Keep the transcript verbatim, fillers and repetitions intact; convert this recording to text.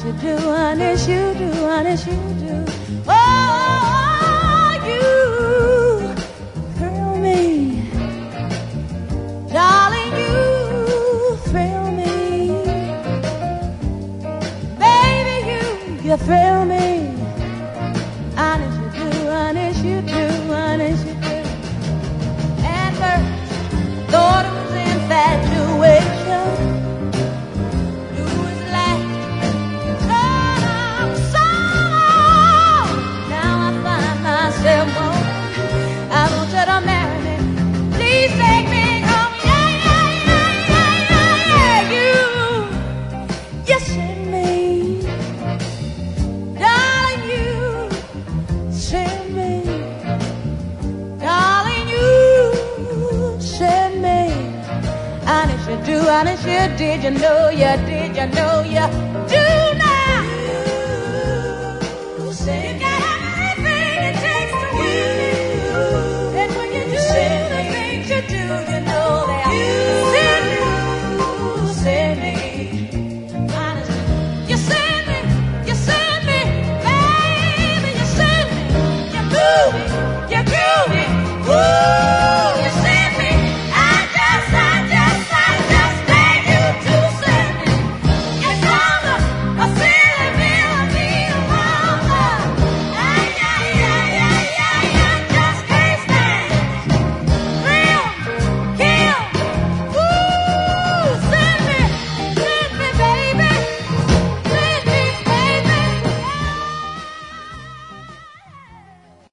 you do, honest you do, honest you do. Oh, you thrill me, darling, you thrill me, baby, you, you thrill me, honest you do, honest you do, honest you do. At first, thought it was infatuation. I want you to marry me. Please take me home. Yeah, yeah, yeah, yeah, yeah, yeah. You, you send me, darling. You send me, darling. You send me. Honest you do, honest you did. You know you did. You know you do not.